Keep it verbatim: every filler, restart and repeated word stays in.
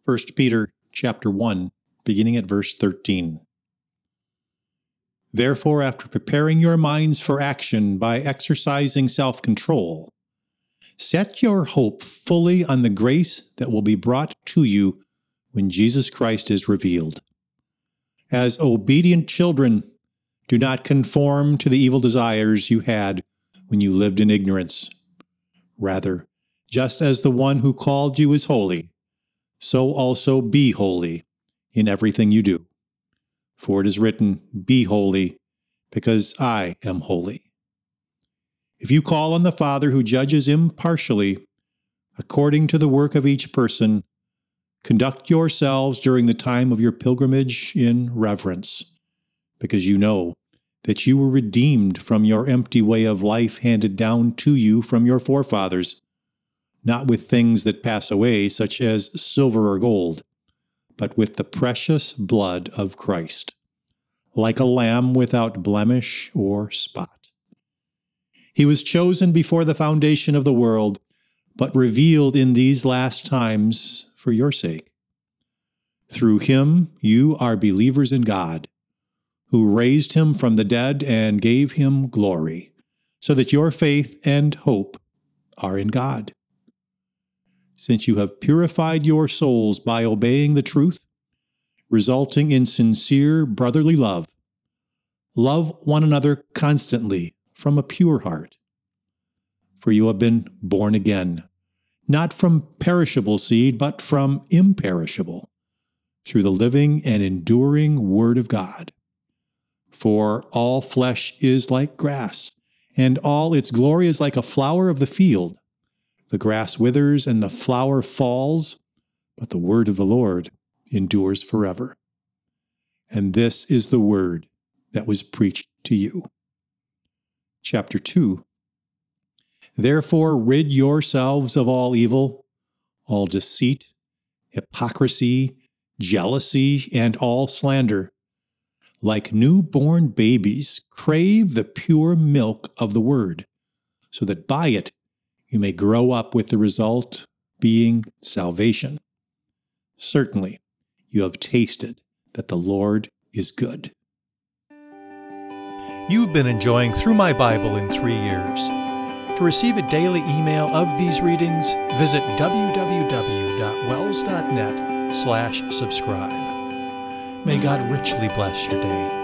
First Peter chapter one, beginning at verse thirteen. Therefore, after preparing your minds for action by exercising self-control, set your hope fully on the grace that will be brought to you when Jesus Christ is revealed. As obedient children, do not conform to the evil desires you had when you lived in ignorance. Rather, just as the one who called you is holy, so also be holy in everything you do. For it is written, "Be holy, because I am holy." If you call on the Father who judges impartially, according to the work of each person, conduct yourselves during the time of your pilgrimage in reverence, because you know that you were redeemed from your empty way of life handed down to you from your forefathers, not with things that pass away, such as silver or gold, but with the precious blood of Christ, like a lamb without blemish or spot. He was chosen before the foundation of the world, but revealed in these last times for your sake. Through him you are believers in God, who raised him from the dead and gave him glory, so that your faith and hope are in God. Since you have purified your souls by obeying the truth, resulting in sincere brotherly love, love one another constantly from a pure heart. For you have been born again, not from perishable seed, but from imperishable, through the living and enduring Word of God. For all flesh is like grass, and all its glory is like a flower of the field. The grass withers and the flower falls, but the word of the Lord endures forever. And this is the word that was preached to you. Chapter two. Therefore rid yourselves of all evil, all deceit, hypocrisy, jealousy, and all slander. Like newborn babies, crave the pure milk of the word, so that by it you may grow up with the result being salvation. Certainly, you have tasted that the Lord is good. You've been enjoying Through My Bible in Three Years. To receive a daily email of these readings, visit w w w dot wells dot net slash subscribe. May God richly bless your day.